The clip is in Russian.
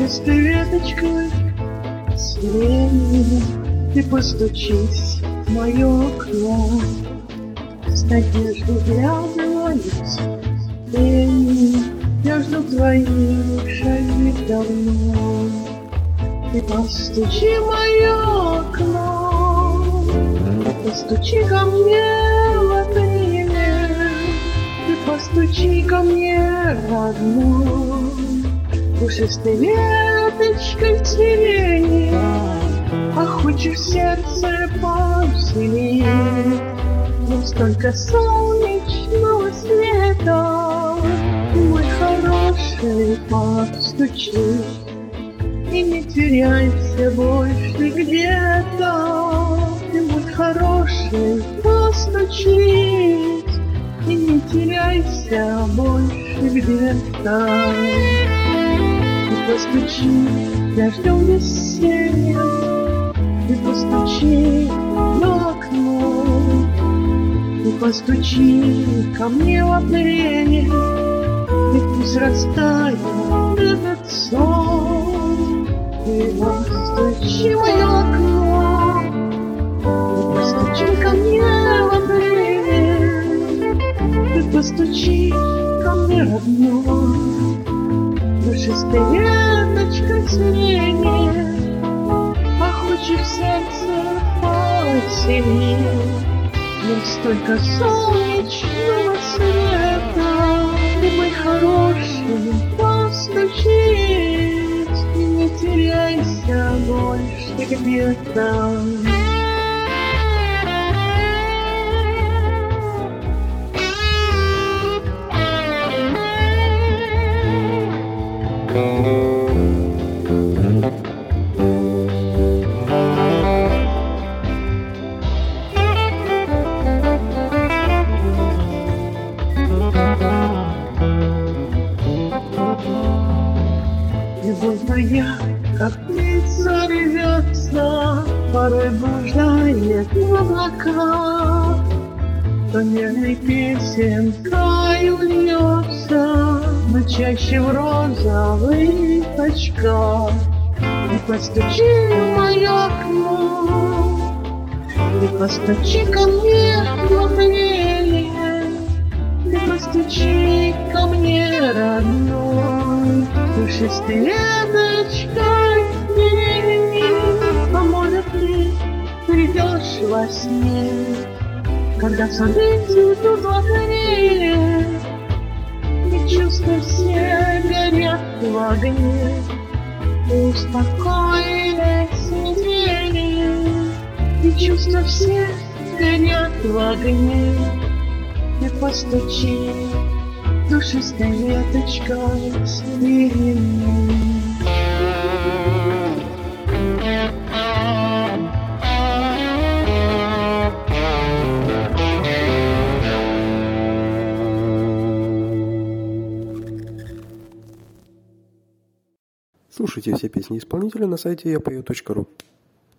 Душистой веточкой сирени ты постучись в мое окно. С надеждой вглядываюсь в тени, я жду твоих шагов давно. Ты постучи в мое окно, постучи ко мне в время, ты постучи ко мне родной. Пушистой веточкой сирени, а хочешь в сердце повеселить. Но столько солнечного света, мой хороший, постучи. И не теряйся больше где-то, ты мой хороший, постучись. И не теряйся больше где-то. Ты постучи дождем весенним, ты постучи в окно, ты постучи ко мне в апреле, и пусть растает этот сон. Ты постучи в мое окно, ты постучи ко мне в апреле, ты постучи ко мне родной. Душистой веточкой сирени, а хочешь в сердце повеселить. Ведь столько солнечного света, ты мой хороший, постучись. И не теряйся больше где-то. Любовь моя, как птица рвется, порой блуждает в облаках, то нежной песенкой льется, но чаще в розовых очках. Ты постучи в мое окно, ты постучи ко мне в апреле, ты постучи ко мне родной. Душистой веточкой сирени, а может ты придешь во сне, когда сады цветут в окне, и чувства все горят в огне. Успокоились недели, и чувства все горят в огне. Ты постучи душистой веточкой сирени. Слушайте все песни исполнителя на сайте yapeo.ru.